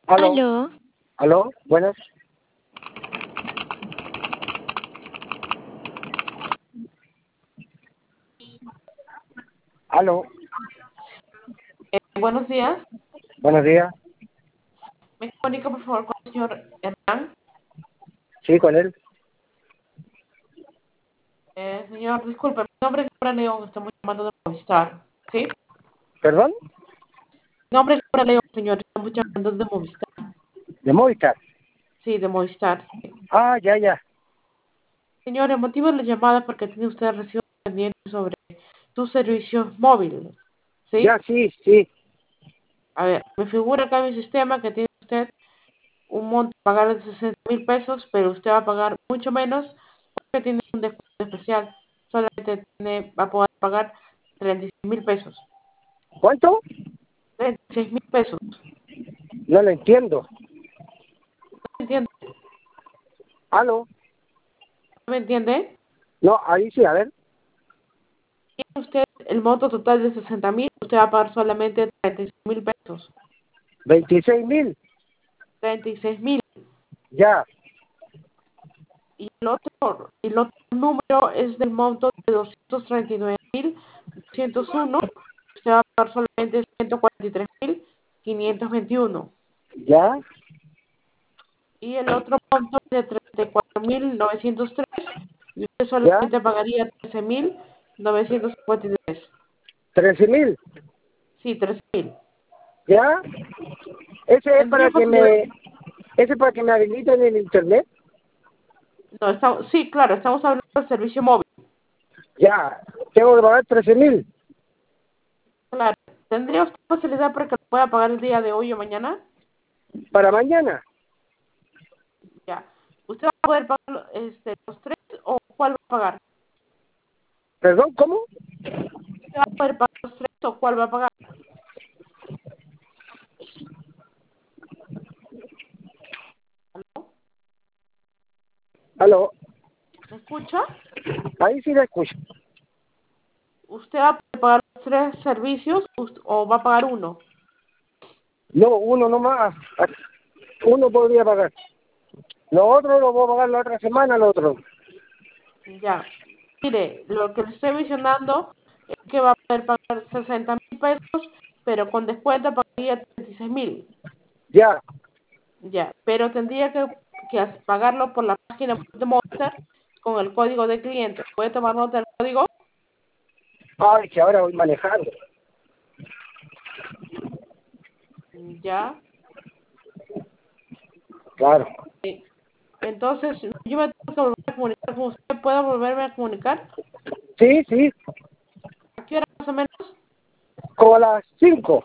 Aló, Aló, aló, buenas. Aló, Buenos días. buenos días. Me comunico, por favor, con el señor Hernán. Sí, con él. Señor, disculpe, mi nombre es Laura León, estamos llamando de Movistar. ¿Sí? ¿Perdón? Mi nombre es Laura León, señor, estamos llamando de Movistar. De Movistar. Sí, de Movistar. Sí. Ah, ya, ya. Señor, el motivo de la llamada es porque tiene usted recibo pendiente sobre tus servicios móviles. Ya, ¿Sí? sí, sí. A ver, me figura acá en mi sistema que tiene usted un monto a pagar de 60.000 pesos, pero usted va a pagar mucho menos porque tiene un descuento especial. Solamente va a poder pagar 36.000 pesos. ¿Cuánto? 36.000 pesos. No lo entiendo. ¿Me entiende? Aló. ¿Me entiende? No, ahí sí, a ver. Tiene usted el monto total de 60.000, usted va a pagar solamente 36.000 pesos. 26.000. 36.000. Ya, Y el otro número es del monto de 239.201. Usted va a pagar solamente 143.521. ya, Y el otro monto es de 34.903. Y usted ya. solamente pagaría 13.953. 13.000. Sí, 13.000. Ya. Ese es Tendría para que facilidad. me, ese es para que me habiliten el internet. No, sí, claro, estamos hablando del servicio móvil. Ya. Tengo que pagar 13.000. Claro. ¿Tendría usted facilidad para que lo pueda pagar el día de hoy o mañana? Para mañana. Ya. ¿Usted va a poder pagar los tres o cuál va a pagar? ¿Perdón? ¿Cómo? ¿Usted va a poder pagar los tres o cuál va a pagar? ¿Aló? Aló. ¿Me escucha? Ahí sí la escucho. ¿Usted va a poder pagar los tres servicios o va a pagar uno? No, uno nomás. Uno podría pagar. Lo otro lo voy a pagar la otra semana, lo otro. Ya. Mire, lo que le estoy mencionando es que va a poder pagar 60.000 pesos, pero con descuento pagaría 36.000. Ya. Ya, pero tendría que pagarlo por la página de Monster con el código de cliente. ¿Puede tomar nota del código? Ay, que ahora voy manejando. Ya. Claro. Entonces, yo me tengo que volver a comunicar con usted. ¿Puedo volverme a comunicar? Sí, sí. ¿A qué hora más o menos? Como a las 5.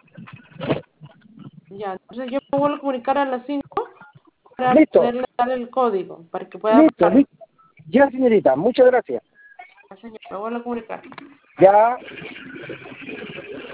Ya, entonces yo me vuelvo a comunicar a las 5 para Listo. poderle dar el código, para que pueda Listo, pagarlo. listo. Ya, señorita. Muchas gracias. Ya, señor, me vuelvo a comunicar. Ya.